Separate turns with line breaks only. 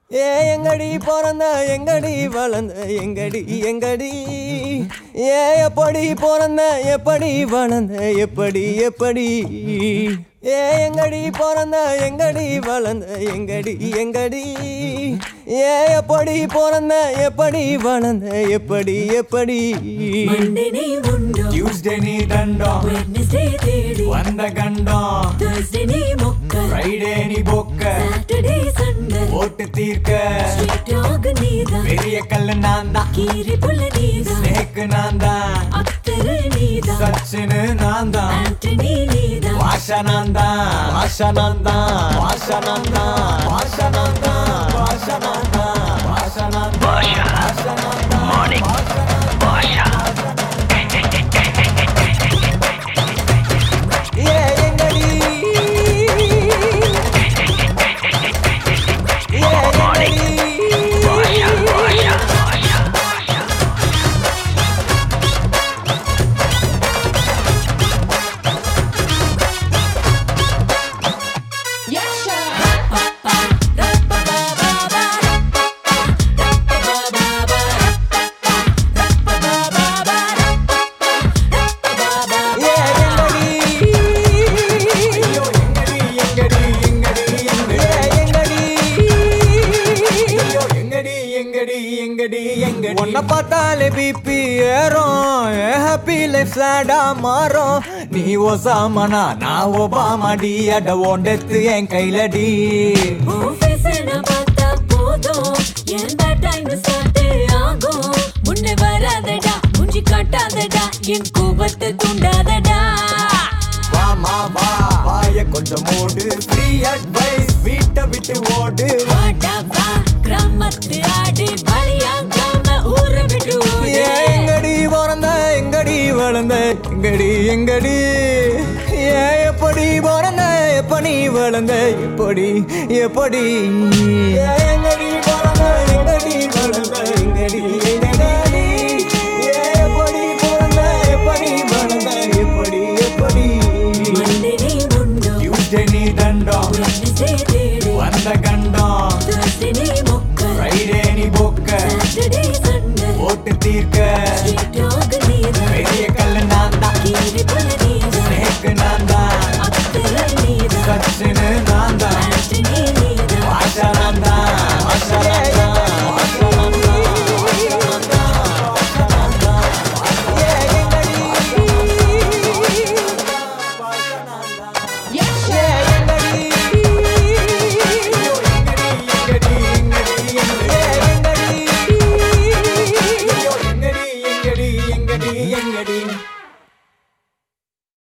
எங்கடி பிறந்த எங்கடி வளர்ந்த எங்கடி எங்கடி எப்படி பிறந்த எப்படி வளர்ந்த எப்படி எப்படி எங்கடி பிறந்த எங்கடி வளர்ந்த எங்கடி எங்கடி எப்படி பிறந்த எப்படி வளர்ந்த எப்படி எப்படி
Tuesday நீ தண்டம்
Wednesday தேடி
வந்த கண்டம்
Thursday நீ மொக்க
Friday நீ பொக்க
Saturday Sunday
ஓட்டு தீர்க்க
Street dog நீதான்
பெரிய கல்லு நான் தான்
கீரி புள்ள நீதான்
ஸ்னேக் நான் தான்
அத்தரு நீதான்
சச்சினு நான் தான்
ஆண்டனி நீதான்
வாஷா நான் தான் வாஷா நான் தான் வாஷா நான் தான் வாஷா நான் தான் வாஷா நான் தான் வாஷா நான் தான் வாஷா நான் தான் மார்னிங் வாஷா
எங்கடி உன்னை பார்த்தாலே பிபி ஏறும் ஹாப்பி லைஃப் சேடா மாறும் நீ ஒசாமனா நான் ஒபாமாடி அட ஓண்டெத்து என் கையிலடி
Office நான் பார்த்தா போதும் எந்த டைம் ஸ்டார்ட் ஆகும் முன்னே வராதடா மூஞ்சி காட்டாதடா என் கோபத்தை தூண்டாதடா
வாமா வா வாய கொஞ்சம் மூடு ஃப்ரீ அட்வைஸ் வீட்டை விட்டு ஓடு
வாடா வா கிராமத்து ஆடு பழியாங்காம ஊரை விட்டு ஓடு
எங்கடி பிறந்த எங்கடி வளர்ந்த எங்கடி எங்கடி எப்படி பிறந்த எப்படி வளர்ந்த எப்படி எப்படி எங்கடி பிறந்த எங்கடி வளர்ந்த எங்கடி எங்கடி எப்படி பிறந்த எப்படி வளர்ந்த எப்படி எப்படி
Monday நீ முண்டம்
Tuesday நீ தண்டம்
Wednesday தேடி
வந்த கண்டம்
Thursday நீ மொக்க
Friday நீ பொக்க
Saturday Sunday
ஓட்டு தீர்க்க
Street dog நீதான்
பெரிய கல்லு நான் தான்
கீரி புள்ள நீதான்
ஸ்னேக் நான் தான்
அத்தரு நீதான்
சச்சினு நான் தான்
ஆண்டனி நீதான்
வாஷா நான் தான் வாஷா நான்